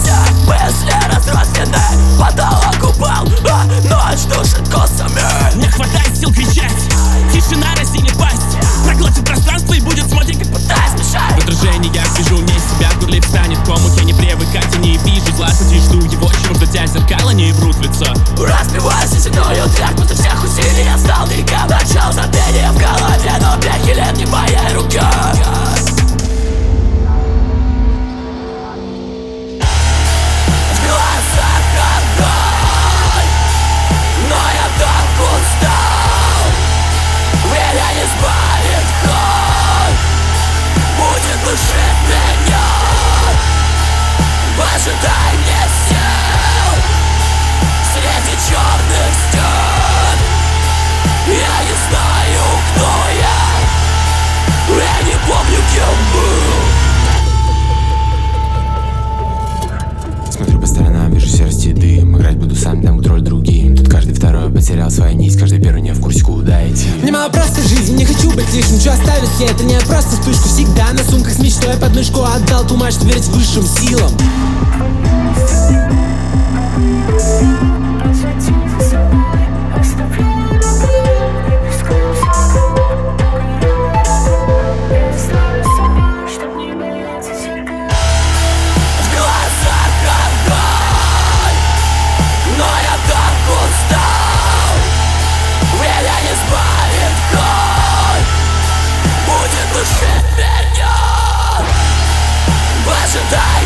мысли разрознены, потолок упал, а ночь душит косами. Не хватает сил кричать, тишина разинет пасть, проглотит пространство и будет смотреть, как Пытаясь мешать. в отражении я вижу вне себя, в горле встанет комок. Я не привыкать и не вижу зла, хоть и жду его чего-то, тебя зеркала не врут в лицо. Разбиваюсь и сигналю трек, после всех усилий я стал никем. Начал забвение в голове, но веки лет не в моей руке. В глазах огонь, но я так устал. Меня не сбавит холь, будет душить меня. Ожидай мне сил среди черных стен. Я не знаю, кто я не помню, кем был. Смотрю по сторонам, вижу серость и дым. Играть буду сам, дам контроль другим. Тут каждый второй потерял свою нить, каждый первый не в курсе, куда идти. Мне мало просто жизни, не хочу быть лишним. Что оставить мне, это не просто вспышку. Всегда на сумках с мечтой подмышку отдал ту мать, что верить высшим силам. Ожидай